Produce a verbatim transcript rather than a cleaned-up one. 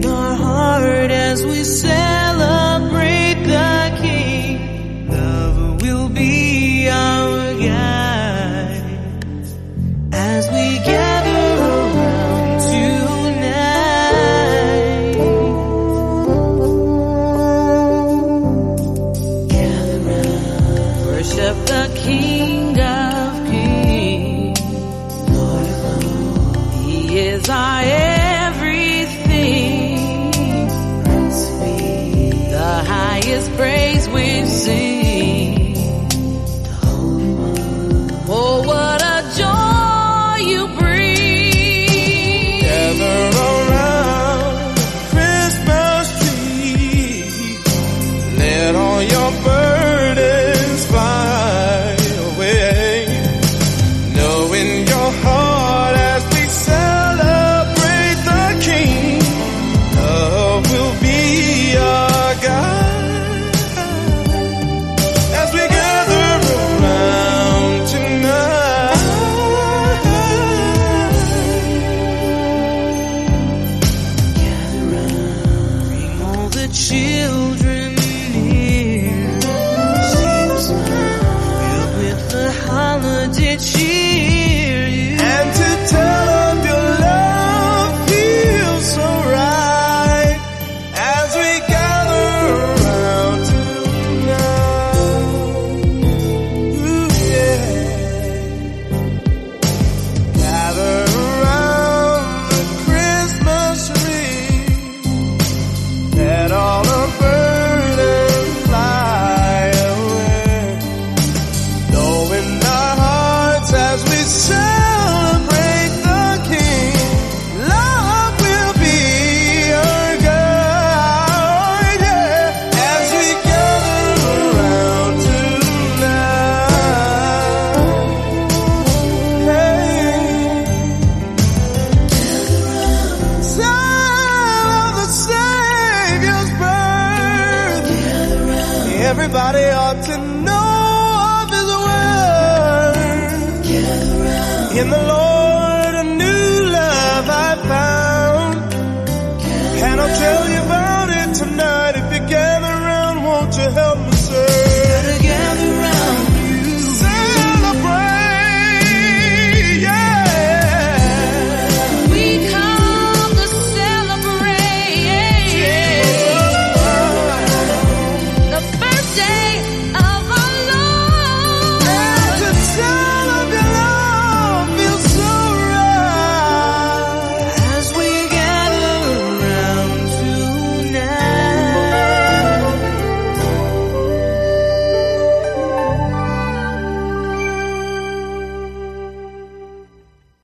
our heart as we celebrate the King. Love will be our guide as we gather around tonight. Gather round, worship the King of Kings. Lord alone, He is our everything. Praise be the highest praise we sing. The Holy One, oh what a joy you bring. Gather around the Christmas tree. Let all your burdens fly away. Know in your heart as we celebrate the King, love will be our guide as we gather around tonight. Gather round, bring all the children near. See the smile filled with the holiday cheer. And to tell of your love feels so right as we gather around tonight. Ooh, yeah. Gather around the Christmas tree. Let all our burdens fly away. Though in our hearts as we celebrate the King, love will be our guide, yeah, as we gather around tonight. Hey, sound of the Savior's birth. Everybody ought to know of His word. In the Lord